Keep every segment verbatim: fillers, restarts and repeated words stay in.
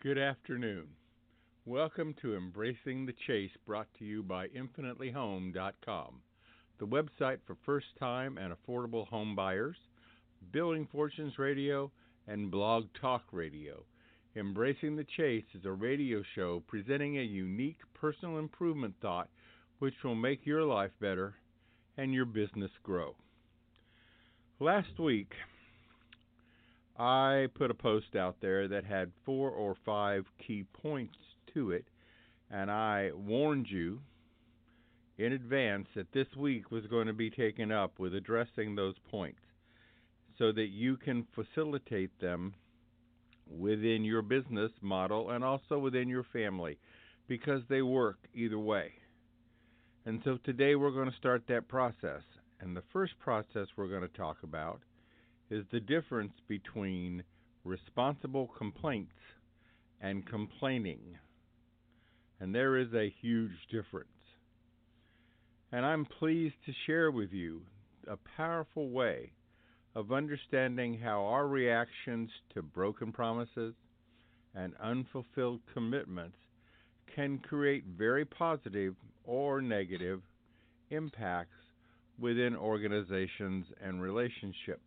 Good afternoon. Welcome to Embracing the Chase, brought to you by infinitely home dot com, the website for first time and affordable home buyers, Building Fortunes Radio, and Blog Talk Radio. Embracing the Chase is a radio show presenting a unique personal improvement thought which will make your life better and your business grow. Last week, I put a post out there that had four or five key points to it, and I warned you in advance that this week was going to be taken up with addressing those points so that you can facilitate them within your business model and also within your family, because they work either way. And so today we're going to start that process. And the first process we're going to talk about is the difference between responsible complaints and complaining. And there is a huge difference. And I'm pleased to share with you a powerful way of understanding how our reactions to broken promises and unfulfilled commitments can create very positive or negative impacts within organizations and relationships.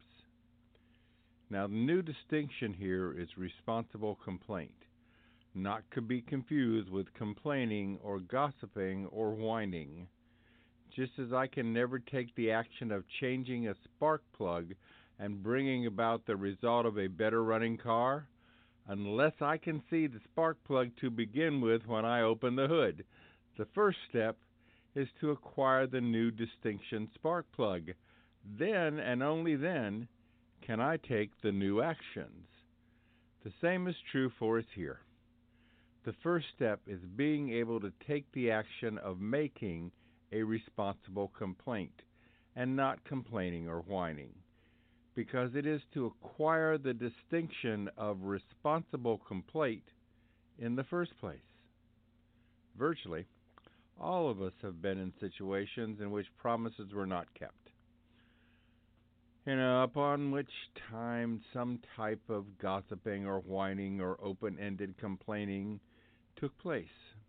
Now, the new distinction here is responsible complaint, not to be confused with complaining or gossiping or whining. Just as I can never take the action of changing a spark plug and bringing about the result of a better running car, unless I can see the spark plug to begin with when I open the hood. The first step is to acquire the new distinction spark plug. Then, and only then, can I take the new actions. The same is true for us here. The first step is being able to take the action of making a responsible complaint and not complaining or whining, because it is to acquire the distinction of responsible complaint in the first place. Virtually all of us have been in situations in which promises were not kept, you know, upon which time some type of gossiping or whining or open-ended complaining took place.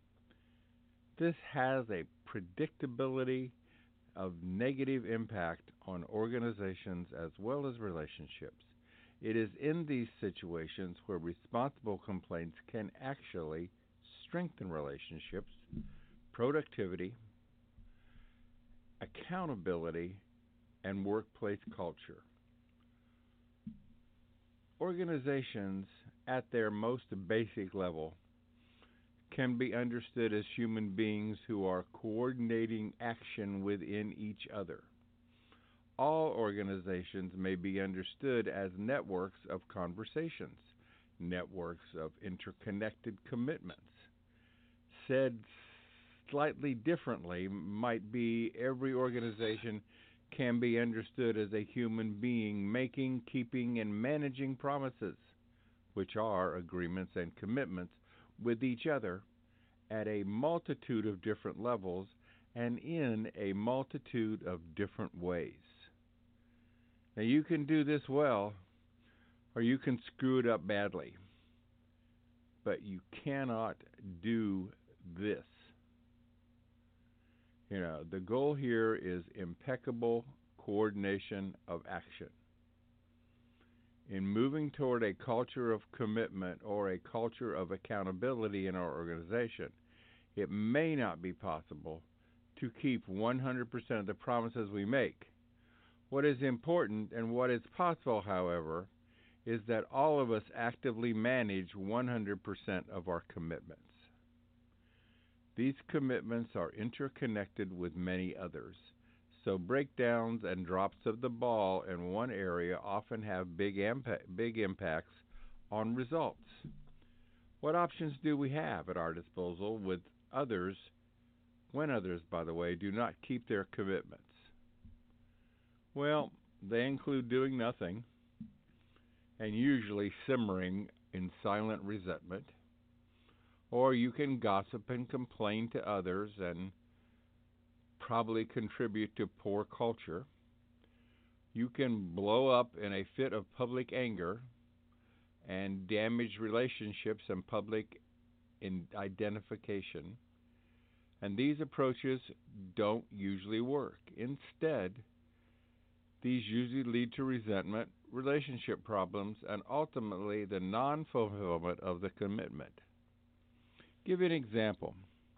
This has a predictability of negative impact on organizations as well as relationships. It is in these situations where responsible complaints can actually strengthen relationships, productivity, accountability, and workplace culture. Organizations, at their most basic level, can be understood as human beings who are coordinating action within each other. All organizations may be understood as networks of conversations, networks of interconnected commitments. Said slightly differently, might be every organization can be understood as a human being making, keeping, and managing promises, which are agreements and commitments with each other at a multitude of different levels and in a multitude of different ways. Now, you can do this well, or you can screw it up badly, but you cannot do this. You know, the goal here is impeccable coordination of action. In moving toward a culture of commitment or a culture of accountability in our organization, it may not be possible to keep one hundred percent of the promises we make. What is important and what is possible, however, is that all of us actively manage one hundred percent of our commitments. These commitments are interconnected with many others, so breakdowns and drops of the ball in one area often have big, impa- big impacts on results. What options do we have at our disposal with others, when others, by the way, do not keep their commitments? Well, they include doing nothing and usually simmering in silent resentment. Or you can gossip and complain to others and probably contribute to poor culture. You can blow up in a fit of public anger and damaged relationships and public in identification. And these approaches don't usually work. Instead, these usually lead to resentment, relationship problems, and ultimately the non fulfillment of the commitment. Give you an example.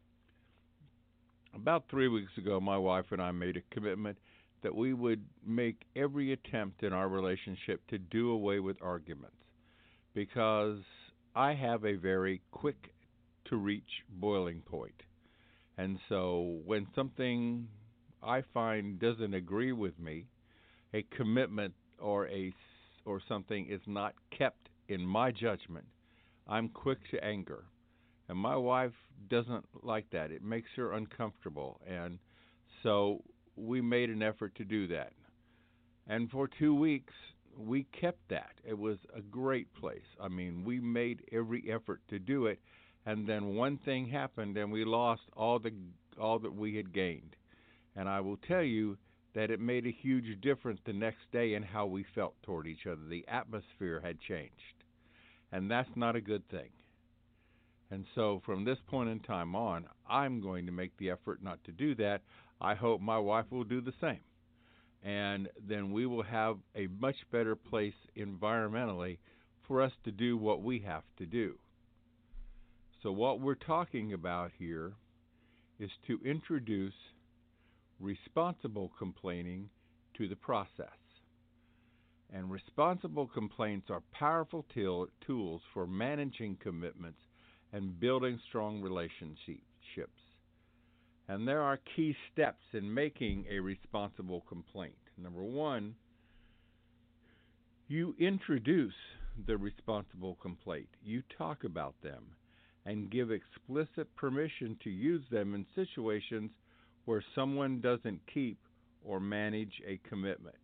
About three weeks ago, my wife and I made a commitment that we would make every attempt in our relationship to do away with arguments because I have a very quick to reach boiling point. And so when something I find doesn't agree with me, a commitment or a or something is not kept in my judgment, I'm quick to anger. And my wife doesn't like that. It makes her uncomfortable. And so we made an effort to do that. And for two weeks, we kept that. It was a great place. I mean, we made every effort to do it. And then one thing happened, and we lost all the all that we had gained. And I will tell you that it made a huge difference the next day in how we felt toward each other. The atmosphere had changed. And that's not a good thing. And so from this point in time on, I'm going to make the effort not to do that. I hope my wife will do the same. And then we will have a much better place environmentally for us to do what we have to do. So what we're talking about here is to introduce responsible complaining to the process. And responsible complaints are powerful til- tools for managing commitments and building strong relationships. And there are key steps in making a responsible complaint. Number one, you introduce the responsible complaint. You talk about them and give explicit permission to use them in situations where someone doesn't keep or manage a commitment.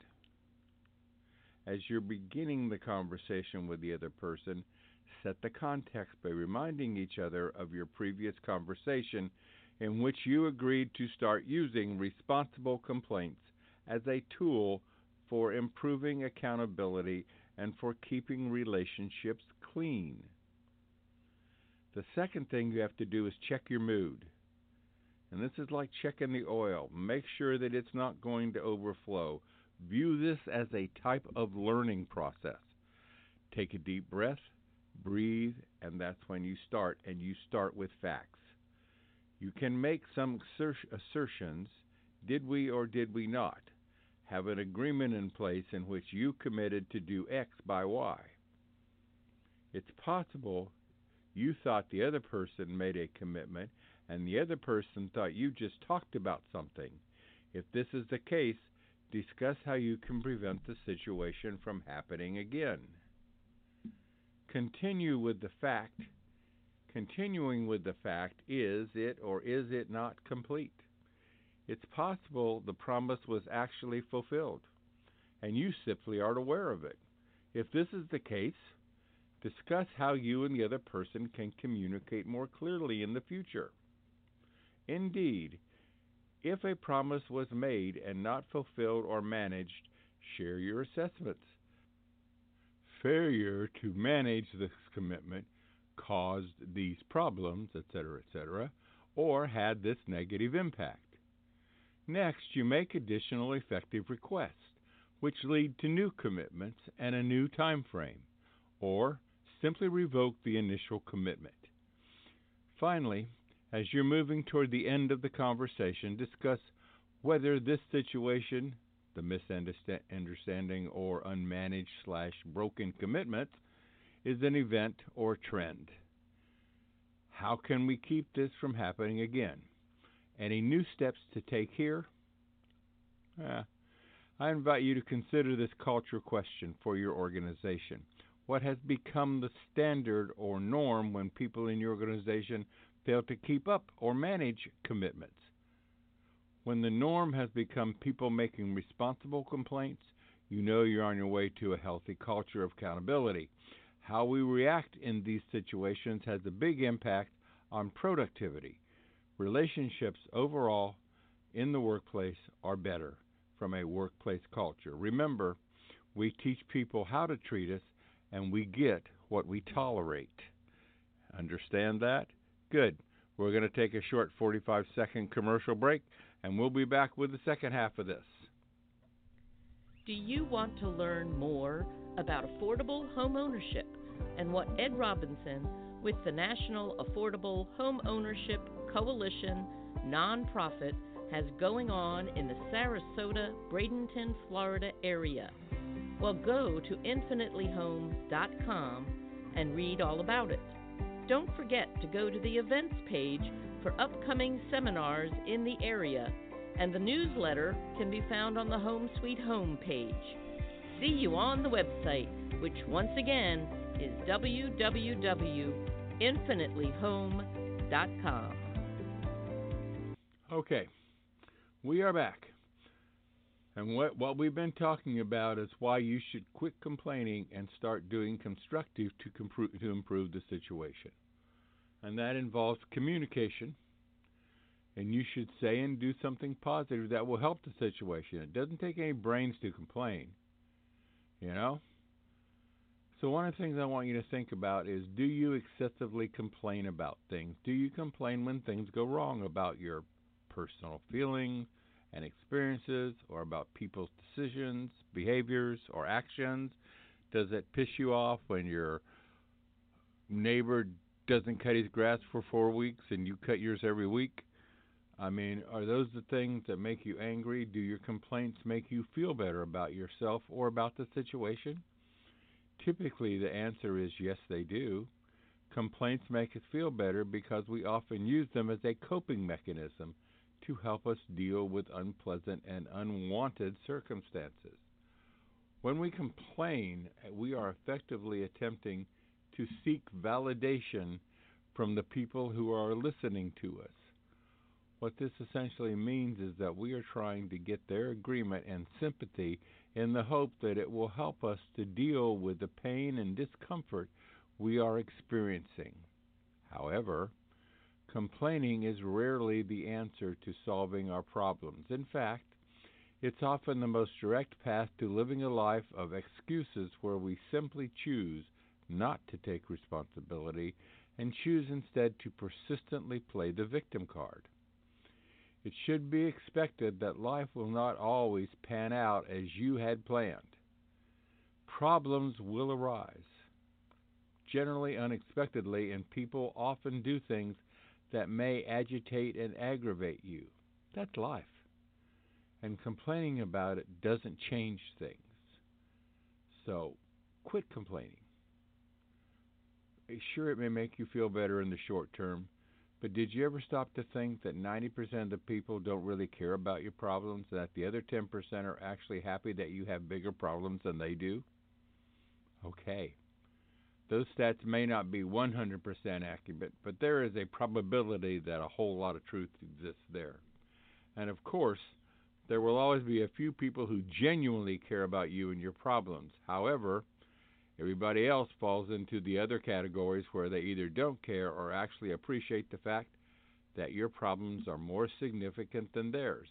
As you're beginning the conversation with the other person, set the context by reminding each other of your previous conversation in which you agreed to start using responsible complaints as a tool for improving accountability and for keeping relationships clean. The second thing you have to do is check your mood. And this is like checking the oil. Make sure that it's not going to overflow. View this as a type of learning process. Take a deep breath, breathe, and that's when you start, and you start with facts. You can make some assertions, did we or did we not have an agreement in place in which you committed to do X by Y? It's possible you thought the other person made a commitment and the other person thought you just talked about something. If this is the case, discuss how you can prevent the situation from happening again. Continue with the fact. Continuing with the fact, is it or is it not complete? It's possible the promise was actually fulfilled, and you simply aren't aware of it. If this is the case, discuss how you and the other person can communicate more clearly in the future. Indeed, if a promise was made and not fulfilled or managed, share your assessments. Failure to manage this commitment caused these problems, et cetera, et cetera, or had this negative impact. Next, you make additional effective requests, which lead to new commitments and a new time frame, or simply revoke the initial commitment. Finally, as you're moving toward the end of the conversation, discuss whether this situation, the misunderstanding or unmanaged slash broken commitment, is an event or trend. How can we keep this from happening again? Any new steps to take here? Eh, I invite you to consider this culture question for your organization. What has become the standard or norm when people in your organization fail to keep up or manage commitments? When the norm has become people making responsible complaints, you know you're on your way to a healthy culture of accountability. How we react in these situations has a big impact on productivity. Relationships overall in the workplace are better from a workplace culture. Remember, we teach people how to treat us, and we get what we tolerate. Understand that? Good. We're going to take a short forty-five second commercial break, and we'll be back with the second half of this. Do you want to learn more about affordable home ownership and what Ed Robinson with the National Affordable Home Ownership Coalition nonprofit has going on in the Sarasota, Bradenton, Florida area? Well, go to infinitely home dot com and read all about it. Don't forget to go to the events page for upcoming seminars in the area, and the newsletter can be found on the Home Sweet Home page. See you on the website, which once again is w w w dot infinitely home dot com. Okay, we are back. And what, what we've been talking about is why you should quit complaining and start doing constructive to, compro- to improve the situation. And that involves communication. And you should say and do something positive that will help the situation. It doesn't take any brains to complain, you know? So one of the things I want you to think about is, do you excessively complain about things? Do you complain when things go wrong about your personal feelings and experiences, or about people's decisions, behaviors, or actions? Does it piss you off when your neighbor doesn't cut his grass for four weeks and you cut yours every week? I mean, are those the things that make you angry? Do your complaints make you feel better about yourself or about the situation? Typically, the answer is yes, they do. Complaints make us feel better because we often use them as a coping mechanism to help us deal with unpleasant and unwanted circumstances. When we complain, we are effectively attempting to seek validation from the people who are listening to us. What this essentially means is that we are trying to get their agreement and sympathy in the hope that it will help us to deal with the pain and discomfort we are experiencing. However, complaining is rarely the answer to solving our problems. In fact, it's often the most direct path to living a life of excuses where we simply choose not to take responsibility and choose instead to persistently play the victim card. It should be expected that life will not always pan out as you had planned. Problems will arise, generally unexpectedly, and people often do things that may agitate and aggravate you. That's life. And complaining about it doesn't change things. So, quit complaining. Sure, it may make you feel better in the short term, but did you ever stop to think that ninety percent of the people don't really care about your problems, and that the other ten percent are actually happy that you have bigger problems than they do? Okay. Those stats may not be one hundred percent accurate, but there is a probability that a whole lot of truth exists there. And of course, there will always be a few people who genuinely care about you and your problems. However, everybody else falls into the other categories where they either don't care or actually appreciate the fact that your problems are more significant than theirs.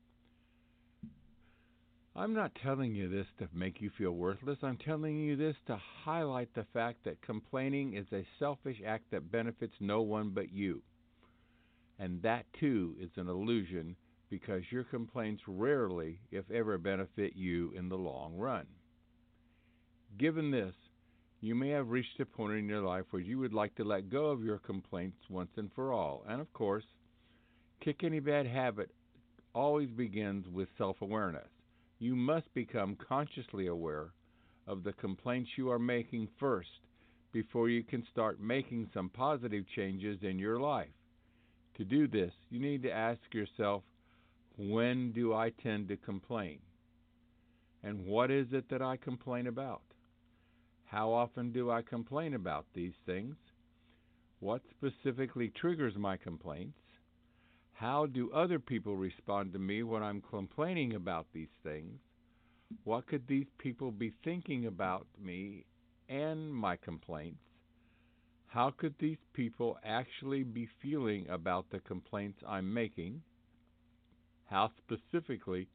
I'm not telling you this to make you feel worthless. I'm telling you this to highlight the fact that complaining is a selfish act that benefits no one but you. And that, too, is an illusion, because your complaints rarely, if ever, benefit you in the long run. Given this, you may have reached a point in your life where you would like to let go of your complaints once and for all. And of course, kick any bad habit always begins with self-awareness. You must become consciously aware of the complaints you are making first before you can start making some positive changes in your life. To do this, you need to ask yourself, when do I tend to complain? And what is it that I complain about? How often do I complain about these things? What specifically triggers my complaints? How do other people respond to me when I'm complaining about these things? What could these people be thinking about me and my complaints? How could these people actually be feeling about the complaints I'm making? How specifically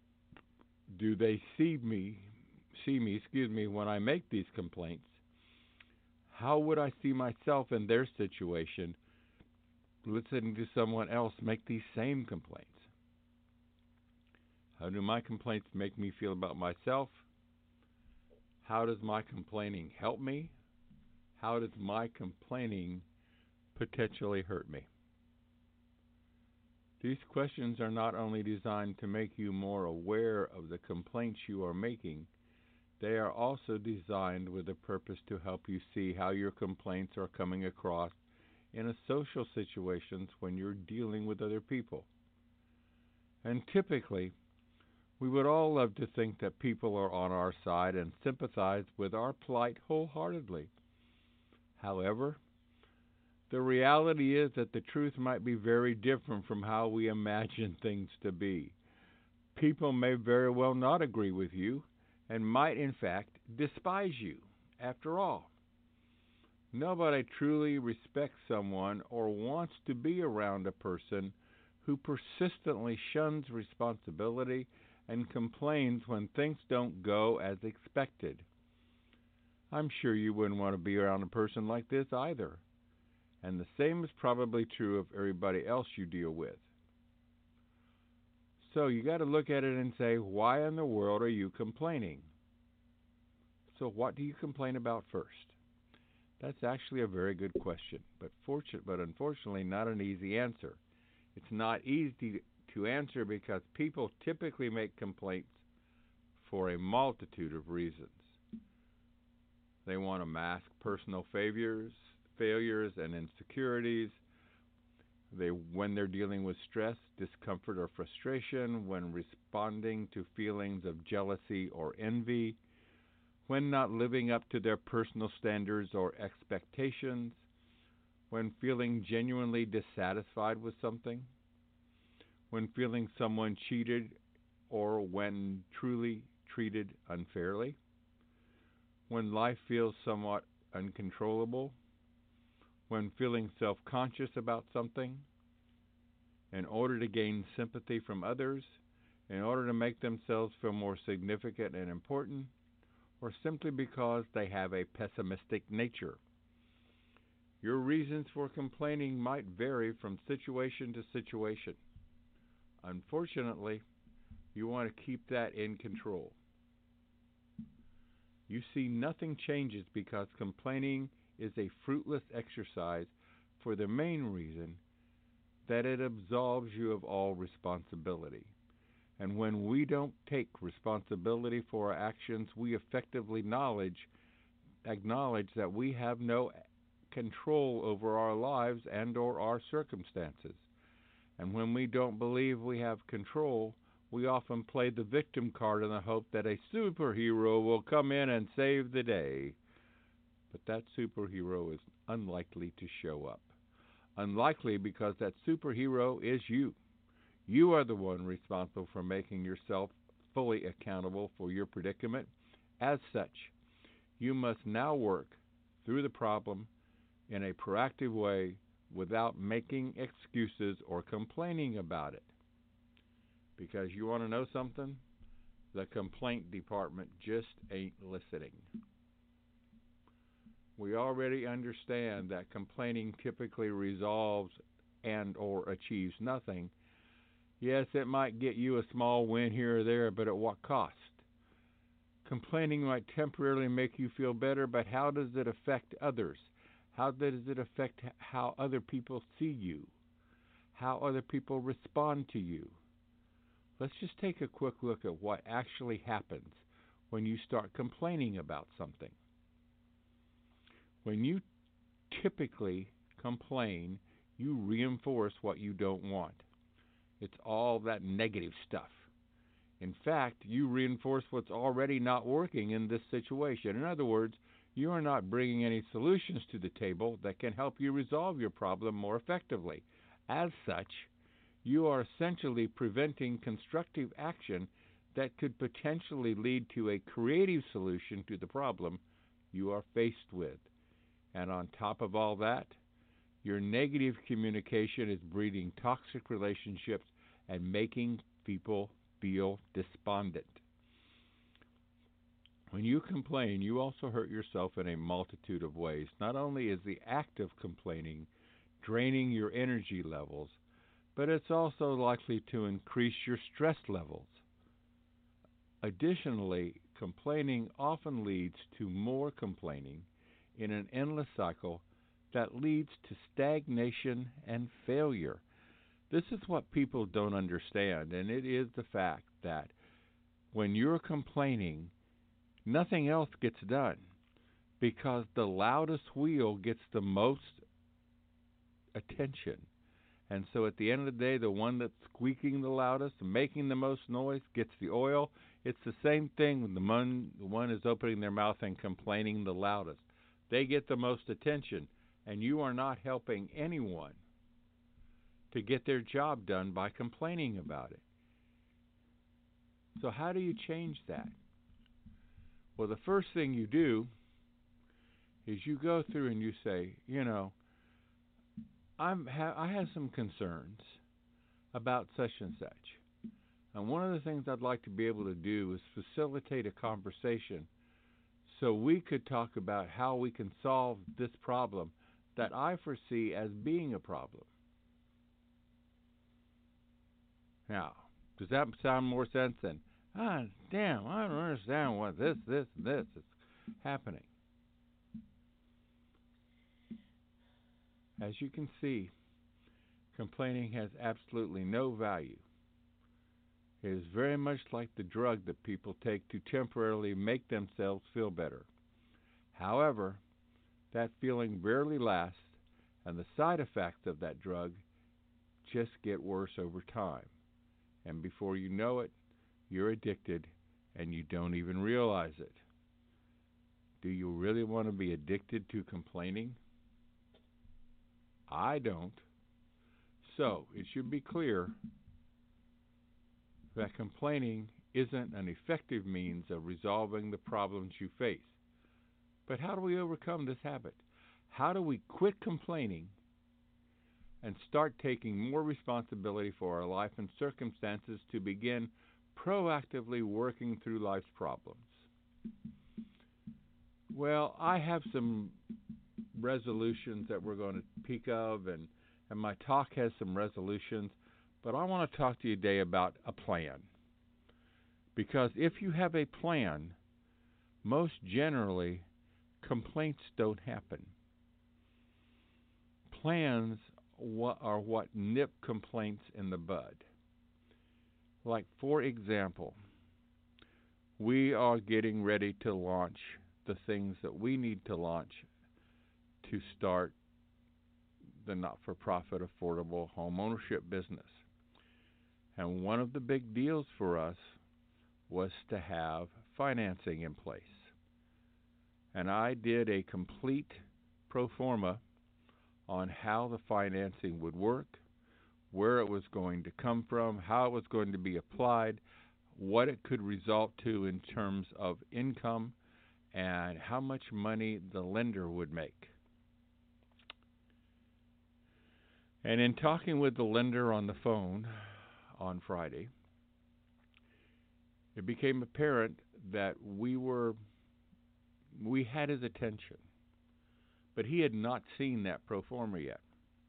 do they see me, see me, excuse me, when I make these complaints? How would I see myself in their situation listening to someone else make these same complaints? How do my complaints make me feel about myself? How does my complaining help me? How does my complaining potentially hurt me? These questions are not only designed to make you more aware of the complaints you are making, they are also designed with a purpose to help you see how your complaints are coming across in a social situations when you're dealing with other people. And typically, we would all love to think that people are on our side and sympathize with our plight wholeheartedly. However, the reality is that the truth might be very different from how we imagine things to be. People may very well not agree with you and might, in fact, despise you. After all, nobody truly respects someone or wants to be around a person who persistently shuns responsibility and complains when things don't go as expected. I'm sure you wouldn't want to be around a person like this either. And the same is probably true of everybody else you deal with. So you got to look at it and say, why in the world are you complaining? So what do you complain about first? That's actually a very good question, but fortunate, but unfortunately not an easy answer. It's not easy to answer because people typically make complaints for a multitude of reasons. They want to mask personal failures, failures and insecurities. They, when they're dealing with stress, discomfort, or frustration, when responding to feelings of jealousy or envy, when not living up to their personal standards or expectations, when feeling genuinely dissatisfied with something, when feeling someone cheated, or when truly treated unfairly, when life feels somewhat uncontrollable, when feeling self-conscious about something, in order to gain sympathy from others, in order to make themselves feel more significant and important, or simply because they have a pessimistic nature. Your reasons for complaining might vary from situation to situation. Unfortunately, you want to keep that in control. You see, nothing changes because complaining is a fruitless exercise for the main reason that it absolves you of all responsibility. And when we don't take responsibility for our actions, we effectively knowledge, acknowledge that we have no control over our lives and or our circumstances. And when we don't believe we have control, we often play the victim card in the hope that a superhero will come in and save the day. But that superhero is unlikely to show up. Unlikely because that superhero is you. You are the one responsible for making yourself fully accountable for your predicament. As such, you must now work through the problem in a proactive way without making excuses or complaining about it. Because you want to know something? The complaint department just ain't listening. We already understand that complaining typically resolves and or achieves nothing. Yes, it might get you a small win here or there, but at what cost? Complaining might temporarily make you feel better, but how does it affect others? How does it affect how other people see you? How other people respond to you? Let's just take a quick look at what actually happens when you start complaining about something. When you typically complain, you reinforce what you don't want. It's all that negative stuff. In fact, you reinforce what's already not working in this situation. In other words, you are not bringing any solutions to the table that can help you resolve your problem more effectively. As such, you are essentially preventing constructive action that could potentially lead to a creative solution to the problem you are faced with. And on top of all that, your negative communication is breeding toxic relationships and making people feel despondent. When you complain, you also hurt yourself in a multitude of ways. Not only is the act of complaining draining your energy levels, but it's also likely to increase your stress levels. Additionally, complaining often leads to more complaining in an endless cycle that leads to stagnation and failure. This is what people don't understand, and it is the fact that when you're complaining, nothing else gets done because the loudest wheel gets the most attention. And so at the end of the day, the one that's squeaking the loudest, making the most noise, gets the oil. It's the same thing when the one, the one is opening their mouth and complaining the loudest. They get the most attention, and you are not helping anyone to get their job done by complaining about it. So how do you change that? Well, the first thing you do is you go through and you say, you know, I'm ha- I have some concerns about such and such. And one of the things I'd like to be able to do is facilitate a conversation so we could talk about how we can solve this problem that I foresee as being a problem. Now, does that sound more sense than, ah, damn, I don't understand what this, this, and this is happening? As you can see, complaining has absolutely no value. It is very much like the drug that people take to temporarily make themselves feel better. However, that feeling rarely lasts, and the side effects of that drug just get worse over time. And before you know it, you're addicted and you don't even realize it. Do you really want to be addicted to complaining? I don't. So, it should be clear that complaining isn't an effective means of resolving the problems you face. But how do we overcome this habit? How do we quit complaining and start taking more responsibility for our life and circumstances to begin proactively working through life's problems? Well, I have some resolutions that we're going to speak of, and, and my talk has some resolutions, but I want to talk to you today about a plan. Because if you have a plan, most generally, complaints don't happen. Plans are what nip complaints in the bud. Like, for example, we are getting ready to launch the things that we need to launch to start the not-for-profit affordable home ownership business. And one of the big deals for us was to have financing in place. And I did a complete pro forma on how the financing would work, where it was going to come from, how it was going to be applied, what it could result to in terms of income, and how much money the lender would make. And in talking with the lender on the phone on Friday, it became apparent that we were, we had his attention, but he had not seen that pro forma yet.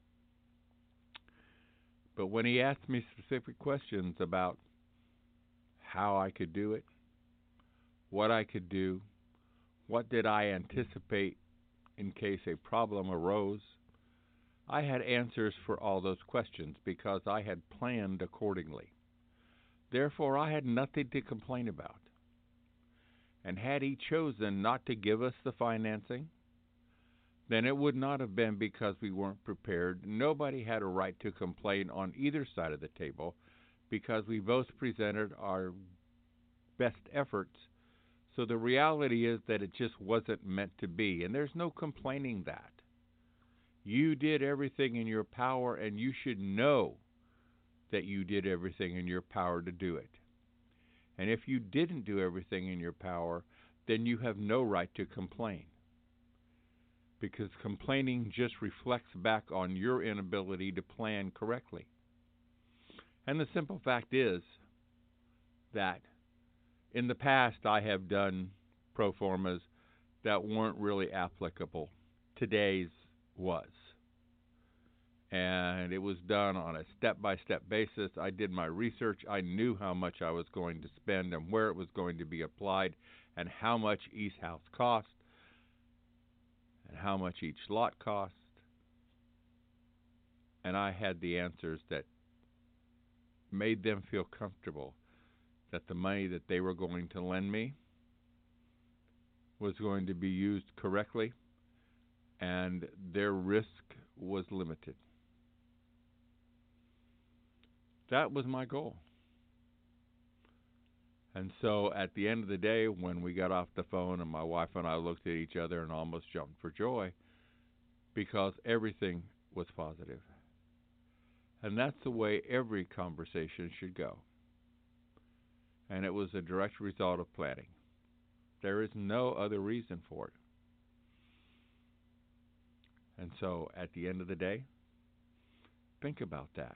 But when he asked me specific questions about how I could do it, what I could do, what did I anticipate in case a problem arose, I had answers for all those questions because I had planned accordingly. Therefore, I had nothing to complain about. And had he chosen not to give us the financing, then it would not have been because we weren't prepared. Nobody had a right to complain on either side of the table because we both presented our best efforts. So the reality is that it just wasn't meant to be, and there's no complaining that. You did everything in your power, and you should know that you did everything in your power to do it. And if you didn't do everything in your power, then you have no right to complain. Because complaining just reflects back on your inability to plan correctly. And the simple fact is that in the past I have done pro formas that weren't really applicable. Today's was. And it was done on a step-by-step basis. I did my research. I knew how much I was going to spend and where it was going to be applied and how much each house cost and how much each lot cost. And I had the answers that made them feel comfortable that the money that they were going to lend me was going to be used correctly and their risk was limited. That was my goal. And so at the end of the day, when we got off the phone and my wife and I looked at each other and almost jumped for joy because everything was positive. And that's the way every conversation should go. And it was a direct result of planning. There is no other reason for it. And so at the end of the day, think about that.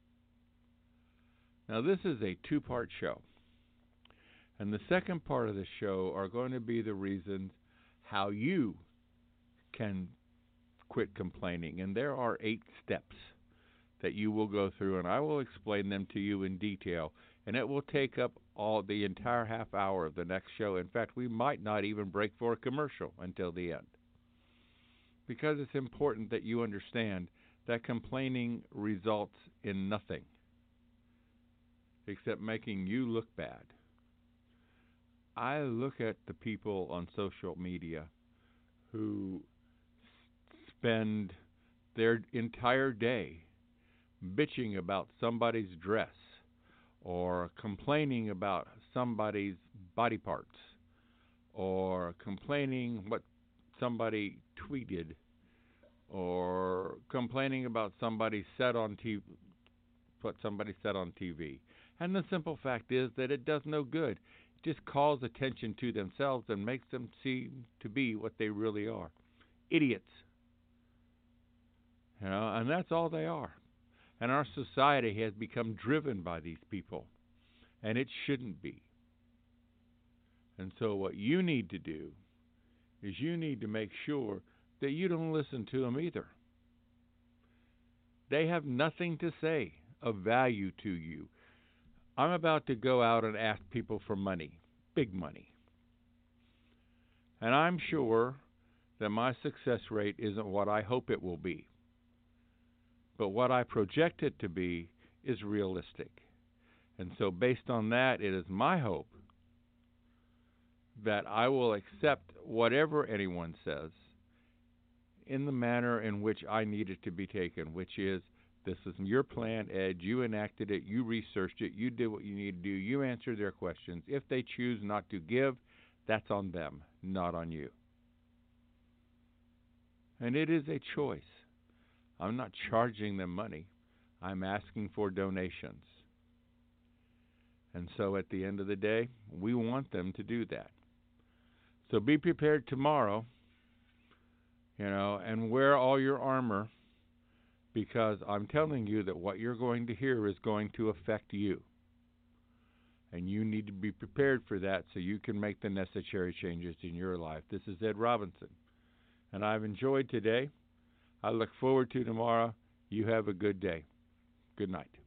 Now, this is a two-part show. And the second part of the show are going to be the reasons how you can quit complaining. And there are eight steps that you will go through, and I will explain them to you in detail. And it will take up all the entire half hour of the next show. In fact, we might not even break for a commercial until the end. Because it's important that you understand that complaining results in nothing except making you look bad. I look at the people on social media who spend their entire day bitching about somebody's dress or complaining about somebody's body parts or complaining what somebody tweeted or complaining about somebody said on T V, what somebody said on T V. And the simple fact is that it does no good. It just calls attention to themselves and makes them seem to be what they really are. Idiots. You know, and that's all they are. And our society has become driven by these people. And it shouldn't be. And so what you need to do is you need to make sure that you don't listen to them either. They have nothing to say of value to you. I'm about to go out and ask people for money, big money. And I'm sure that my success rate isn't what I hope it will be. But what I project it to be is realistic. And so based on that, it is my hope that I will accept whatever anyone says in the manner in which I need it to be taken, which is, this is your plan, Ed. You enacted it. You researched it. You did what you need to do. You answered their questions. If they choose not to give, that's on them, not on you. And it is a choice. I'm not charging them money. I'm asking for donations. And so at the end of the day, we want them to do that. So be prepared tomorrow, you know, and wear all your armor, because I'm telling you that what you're going to hear is going to affect you. And you need to be prepared for that so you can make the necessary changes in your life. This is Ed Robinson, and I've enjoyed today. I look forward to tomorrow. You have a good day. Good night.